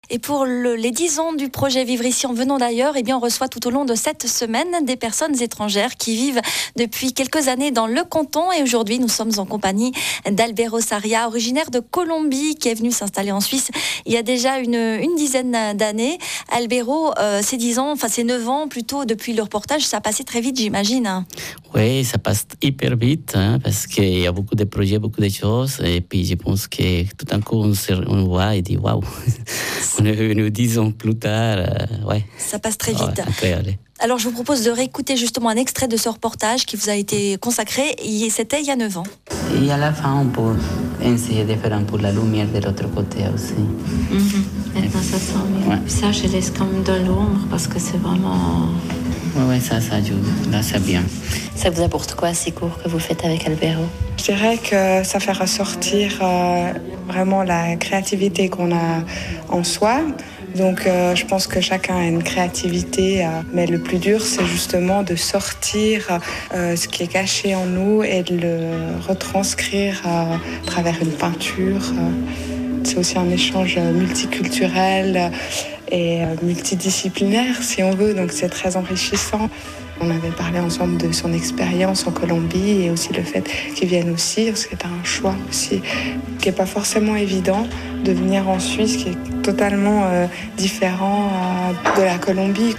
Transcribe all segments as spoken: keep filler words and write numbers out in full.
Et pour le, les dix ans du projet Vivre ici en venant d'ailleurs, eh bien on reçoit tout au long de cette semaine des personnes étrangères qui vivent depuis quelques années dans le canton. Et aujourd'hui, nous sommes en compagnie d'Albero Saria, originaire de Colombie, qui est venu s'installer en Suisse il y a déjà une, une dizaine d'années. Albero, euh, ces dix ans, enfin ces neuf ans plutôt depuis le reportage, ça a passé très vite, j'imagine. Oui, ça passe hyper vite hein, parce qu'il y a beaucoup de projets, beaucoup de choses. Et puis je pense que tout d'un coup, on, se, on voit et dit waouh. On est venu dix ans plus tard. Euh, ouais. Ça passe très vite. Ouais, incroyable. Alors, je vous propose de réécouter justement un extrait de ce reportage qui vous a été consacré. Et c'était il y a neuf ans. Et à la fin, on peut essayer de faire un peu la lumière de l'autre côté aussi. Mm-hmm. Et ben, ça sent mieux. Ouais. Ça, je laisse comme de l'ombre parce que c'est vraiment... Oui, ouais, ça, ça ajoute. Là, c'est bien. Ça vous apporte quoi, ces cours que vous faites avec Albero? Je dirais que ça fait ressortir euh, vraiment la créativité qu'on a en soi. Donc euh, je pense que chacun a une créativité, euh, mais le plus dur, c'est justement de sortir euh, ce qui est caché en nous et de le retranscrire euh, à travers une peinture. C'est aussi un échange multiculturel et multidisciplinaire, si on veut, donc c'est très enrichissant. On avait parlé ensemble de son expérience en Colombie et aussi le fait qu'il vienne aussi, parce que c'est un choix aussi qui n'est pas forcément évident de venir en Suisse, qui est totalement euh, différent euh, de la Colombie.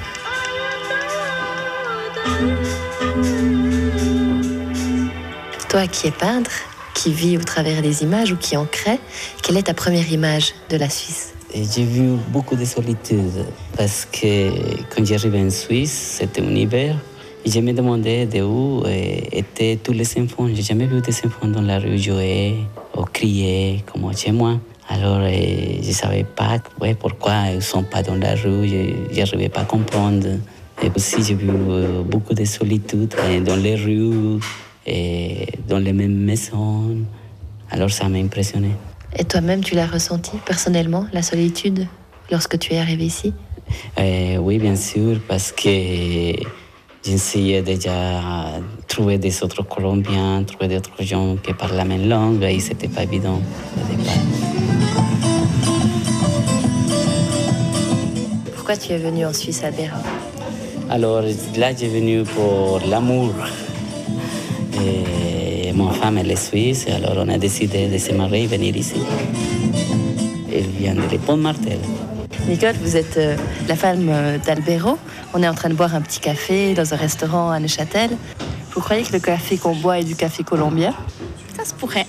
Toi qui es peintre, qui vit au travers des images ou qui en crée, quelle est ta première image de la Suisse? Et j'ai vu beaucoup de solitude parce que quand j'arrivais en Suisse, c'était un hiver. Et je me demandais d'où étaient tous les enfants. Je n'ai jamais vu des enfants dans la rue jouer ou crier comme chez moi. Alors je ne savais pas ouais, pourquoi ils ne sont pas dans la rue. Je n'arrivais pas à comprendre. Et aussi j'ai vu beaucoup de solitude dans les rues et dans les mêmes maisons. Alors ça m'a impressionné. Et toi-même, tu l'as ressenti personnellement, la solitude, lorsque tu es arrivé ici? euh, Oui, bien sûr, parce que j'essayais déjà de trouver des autres Colombiens, trouver d'autres gens qui parlent la même langue, et ce n'était pas évident au départ. Pourquoi tu es venu en Suisse, Albero? Alors là, j'ai venu pour l'amour. Et ma femme, elle est suisse, alors on a décidé de se marier et venir ici. Elle vient de Pont-Martel. Nicole, vous êtes euh, la femme euh, d'Albero. On est en train de boire un petit café dans un restaurant à Neuchâtel. Vous croyez que le café qu'on boit est du café colombien? Ça se pourrait.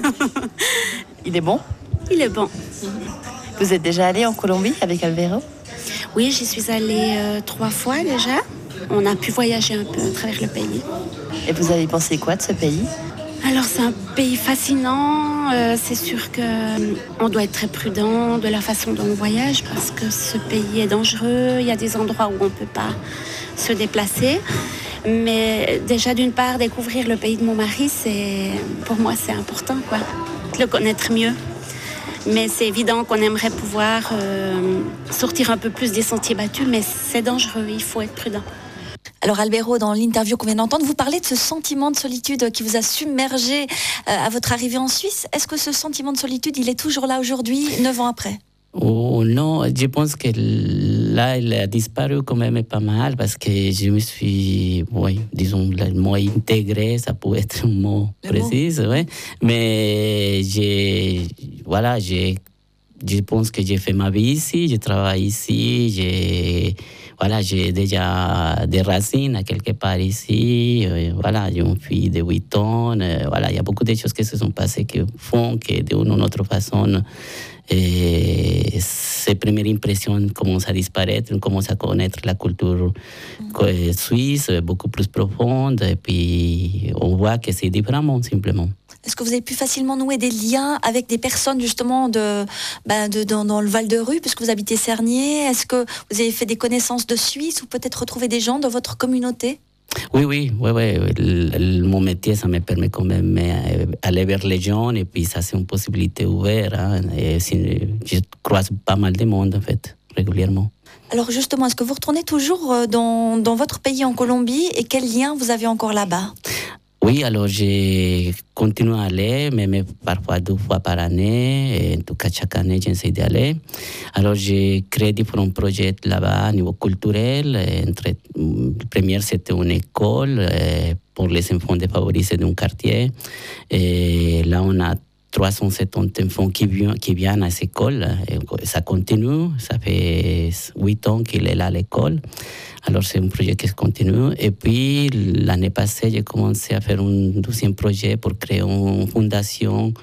Il est bon? Il est bon. Vous êtes déjà allée en Colombie avec Albero? Oui, j'y suis allée euh, trois fois déjà. On a pu voyager un peu à travers le pays. Et vous avez pensé quoi de ce pays? Alors c'est un pays fascinant, euh, c'est sûr qu'on doit être très prudent de la façon dont on voyage parce que ce pays est dangereux, il y a des endroits où on ne peut pas se déplacer. Mais déjà d'une part, découvrir le pays de mon mari, c'est, pour moi c'est important, quoi, de le connaître mieux. Mais c'est évident qu'on aimerait pouvoir euh, sortir un peu plus des sentiers battus, mais c'est dangereux, il faut être prudent. Alors Albero, dans l'interview qu'on vient d'entendre, vous parlez de ce sentiment de solitude qui vous a submergé à votre arrivée en Suisse. Est-ce que ce sentiment de solitude, il est toujours là aujourd'hui, neuf ans après? Oh non, je pense que là, il a disparu quand même pas mal parce que je me suis, oui, disons, le mot intégré, ça peut être un mot le précis, mot. Ouais. Mais j'ai, voilà, j'ai, je pense que j'ai fait ma vie ici, je travaille ici, j'ai... Voilà, j'ai déjà des racines à quelque part ici. Euh, voilà, j'ai une fille de huit ans. Euh, voilà, il y a beaucoup de choses qui se sont passées qui font que d'une ou autre façon, et ces premières impressions commencent à disparaître. On commence à connaître la culture mmh. suisse, beaucoup plus profonde. Et puis, on voit que c'est différent, simplement. Est-ce que vous avez pu facilement nouer des liens avec des personnes justement de, ben de, dans, dans le Val-de-Rue, puisque vous habitez Cernay? Est-ce que vous avez fait des connaissances de Suisse ou peut-être retrouver des gens de votre communauté? Oui, oui, oui, oui. Le, le, mon métier, ça me permet quand même d'aller vers les gens et puis ça, c'est une possibilité ouverte. Hein, et je croise pas mal de monde, en fait, régulièrement. Alors justement, est-ce que vous retournez toujours dans, dans votre pays en Colombie et quels liens vous avez encore là-bas? Oui, alors j'ai continué à aller, mais, mais parfois deux fois par année. Et en tout cas, chaque année, j'essaie d'y aller. Alors j'ai créé différents projets là-bas au niveau culturel. Entre, le premier, c'était une école pour les enfants défavorisés d'un quartier. Et là, on a trois cent soixante enfants qui viennent, qui viennent à cette école. Et ça continue, ça fait huit ans qu'il est là à l'école. Alors, c'est un projet qui continue. Et puis, l'année passée, j'ai commencé à faire un deuxième projet pour créer une fondation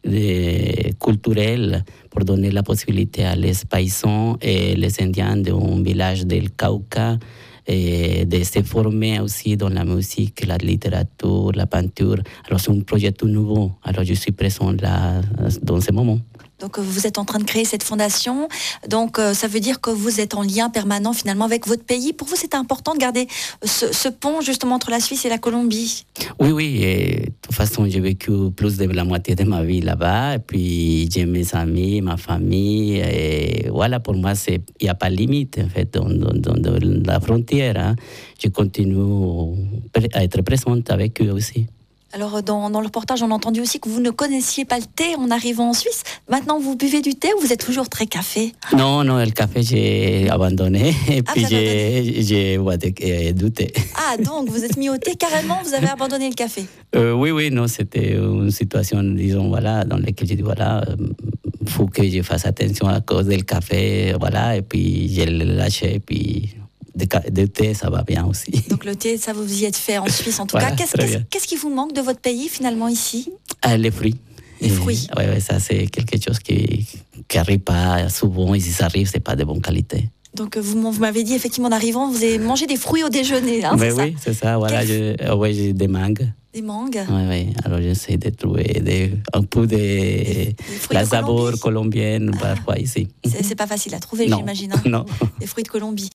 de, culturelle pour donner la possibilité à les paysans et les Indiens d'un village del Cauca et de se former aussi dans la musique, la littérature, la peinture. Alors, c'est un projet tout nouveau. Alors, je suis présent là dans ce moment. Donc, vous êtes en train de créer cette fondation. Donc, ça veut dire que vous êtes en lien permanent, finalement, avec votre pays. Pour vous, c'est important de garder ce, ce pont, justement, entre la Suisse et la Colombie. Oui, oui. Et, de toute façon, j'ai vécu plus de la moitié de ma vie là-bas. Et puis, j'ai mes amis, ma famille. Et voilà, pour moi, il n'y a pas de limite, en fait, dans, dans, dans, dans la frontière. Hein. Je continue à être présente avec eux aussi. Alors, dans, dans le reportage, on a entendu aussi que vous ne connaissiez pas le thé en arrivant en Suisse. Maintenant, vous buvez du thé ou vous êtes toujours très café? Non, non, le café, j'ai abandonné. Et ah, puis, j'ai, j'ai bois du thé. Ah, donc, vous êtes mis au thé carrément, vous avez abandonné le café? euh, Oui, oui, non, c'était une situation, disons, voilà, dans laquelle j'ai dit, voilà, il faut que je fasse attention à cause du café, voilà, et puis j'ai lâché, et puis... De thé, ça va bien aussi. Donc le thé, ça vous y êtes fait en Suisse en tout voilà, cas. Qu'est-ce, qu'est-ce, qu'est-ce qui vous manque de votre pays finalement ici? ah, Les fruits. Les fruits. Oui, ouais, ça c'est quelque chose qui n'arrive pas souvent. Et si ça arrive, ce n'est pas de bonne qualité. Donc vous, vous m'avez dit effectivement en arrivant, vous avez mangé des fruits au déjeuner. Hein, c'est oui, ça oui, c'est ça. Voilà, je, ouais, j'ai des mangues. Des mangues. Oui, oui. Alors j'essaie de trouver des, un peu de la de saveur colombienne ah. parfois ici. C'est, c'est pas facile à trouver, non. j'imagine. Hein, non. Les fruits de Colombie.